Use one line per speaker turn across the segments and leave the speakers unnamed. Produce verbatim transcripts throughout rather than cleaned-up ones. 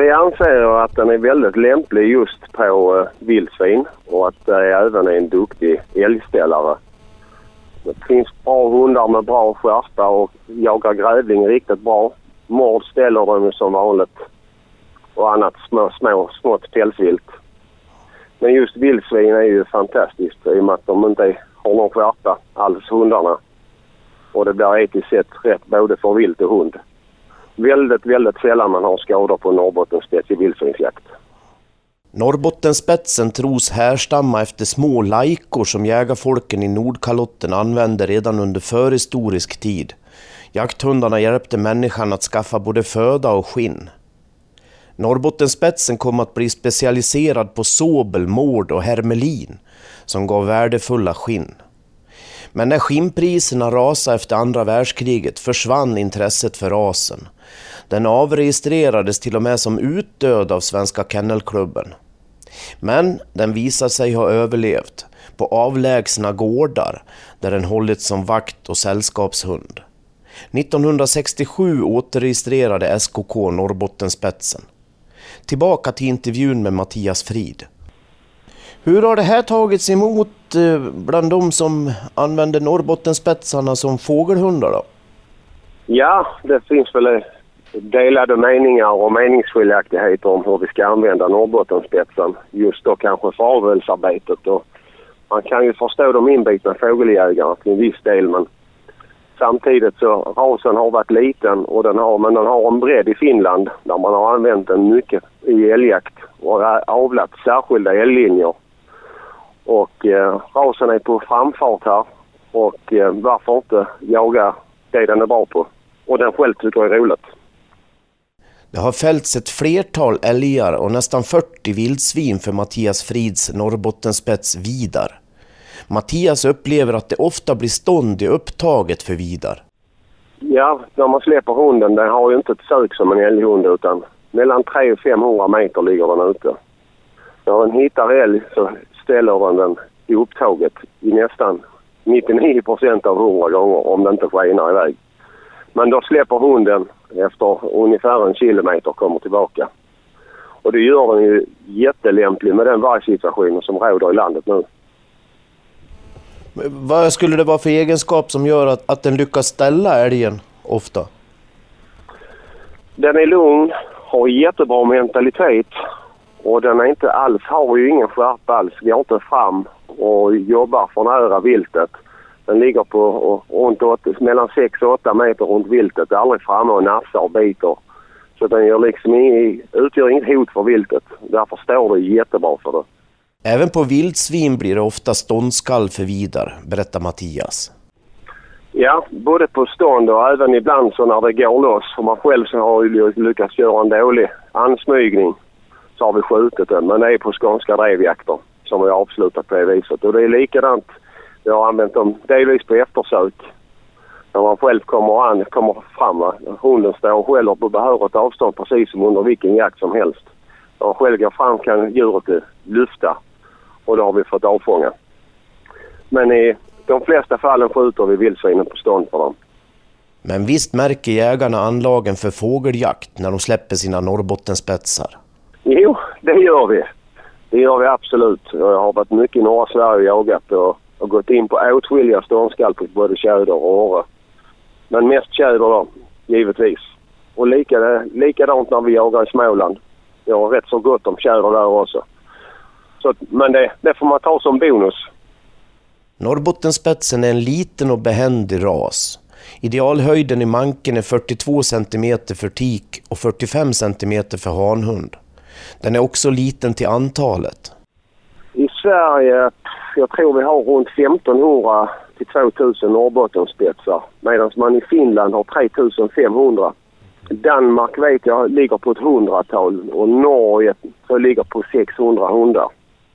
Jag anser att den är väldigt lämplig just på uh, vildsvin och att det uh, även är en duktig älgställare. Det finns bra hundar med bra skärpa och jagar grävling riktigt bra. Mord ställer de som vanligt och annat små, små, smått pälsvilt. Men just vildsvin är ju fantastiskt i och med att de inte har någon skärpa alls, hundarna. Och det blir etiskt sett rätt både för vilt och hund. Väldigt, väldigt sällan man har skador på Norrbottenspets i vildsvinsjakt.
Norrbottenspetsen tros härstamma efter små lajkor som jägarfolken i Nordkalotten använde redan under förhistorisk tid. Jakthundarna hjälpte människan att skaffa både föda och skinn. Norrbottenspetsen kom att bli specialiserad på såbel, mård och hermelin som gav värdefulla skinn. Men när skinnpriserna rasade efter andra världskriget försvann intresset för rasen. Den avregistrerades till och med som utdöd av Svenska Kennelklubben. Men den visar sig ha överlevt på avlägsna gårdar där den hållits som vakt och sällskapshund. nittonhundrasextiosju återregistrerade S K K Norrbottenspetsen. Tillbaka till intervjun med Mattias Frid. Hur har det här tagits emot bland de som använder Norrbottenspetsarna som fågelhundar då?
Ja, det finns väl delade meningar och meningsskiljaktigheter om hur vi ska använda Norrbottenspetsen. Just då kanske för avelsarbetet. Och man kan ju förstå de inbitna fågeljägarna till en viss del, men samtidigt så rasen har varit liten och den har, men den har en bredd i Finland där man har använt den mycket i älgjakt och avlat särskilda älglinjer. Och eh, rasen är på framfart här och eh, varför inte jaga det den är bra på. Och den själv tycker är roligt.
Det har fällts ett flertal älgar och nästan fyrtio vildsvin för Mattias Frids Norrbottenspets Vidar. Mattias upplever att det ofta blir stånd i upptaget för Vidar.
Ja, när man släpper hunden, den har ju inte ett sök som en älghund utan mellan tre och femhundra meter ligger den ute. När den hittar älg så ställer den den i upptaget i nästan nittionio procent av hundra gånger om den inte skenar iväg. Men då släpper hunden efter ungefär en kilometer och kommer tillbaka. Och det gör den ju jättelämplig med den vargsituationen som råder i landet nu.
Vad skulle det vara för egenskap som gör att, att den lyckas ställa älgen ofta?
Den är lugn, har jättebra mentalitet och den är inte alls, har ju ingen skärpa alls. Går inte fram och jobbar för nära viltet. Den ligger på runt åtta, mellan sex och åtta meter runt viltet. Aldrig framme och nafsar och biter. Så den gör liksom i, utgör inget hot för viltet. Därför står det jättebra för det.
Även på vildsvin blir det ofta ståndskall för Vidar, berättar Mattias.
Ja, både på stånd och även ibland så när det går loss. Om man själv så har ju lyckats göra en dålig ansmygning så har vi skjutit den. Men det är på skånska drevjakter som vi har avslutat på det viset. Och det är likadant. Vi har använt dem delvis på eftersök. När man själv kommer, an, kommer fram. Va? Hunden står själv på behörigt avstånd precis som under vilken jakt som helst. När man själv går fram kan djuret lyfta. Och då har vi fått avfånga. Men i de flesta fallen skjuter vi vildsvinen på stånd för dem.
Men visst märker jägarna anlagen för fågeljakt när de släpper sina Norrbottenspetsar?
Jo, det gör vi. Det gör vi absolut. Jag har varit mycket i norra Sverige och jagat och, och gått in på åtskilliga ståndskall på både tjäder och åre. Men mest tjäder då, givetvis. Och lika, likadant när vi jagar i Småland. Jag har rätt så gott om tjäder där också. Så, men det, det får man ta som bonus.
Norrbottenspetsen är en liten och behändig ras. Idealhöjden i manken är fyrtiotvå centimeter för tik och fyrtiofem centimeter för hanhund. Den är också liten till antalet.
I Sverige, jag tror vi har runt femtonhundra till tvåtusen Norrbottenspetsar. Medan man i Finland har tre tusen femhundra. Danmark vet jag ligger på ett hundratal och Norge så ligger på sexhundra hundar.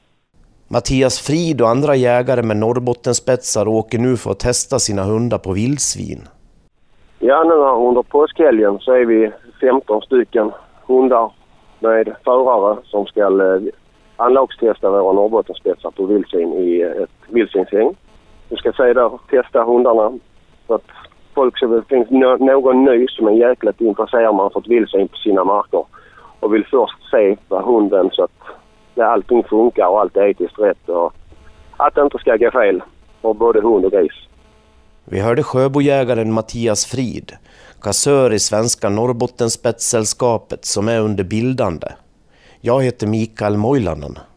Mattias Frid och andra jägare med Norrbottenspetsar åker nu för att testa sina hundar på vildsvin.
Ja, nu under påskhelgen så är vi femton stycken hundar med förare som ska anlagstesta våra Norrbottenspetsar på vildsvin i ett vildsvinshäng. Vi ska se där, testa hundarna så att folk så det finns någon ny som är jäkligt intresserad man fått vildsvin på sina marker. och vill först se vad hunden så att när allting funkar och allt är etiskt rätt och att det inte ska gå fel för både hund och gris.
Vi hörde sjöbojägaren Mattias Frid, kassör i Svenska Norrbottenspetssällskapet som är under bildande. Jag heter Mikael Moilanen.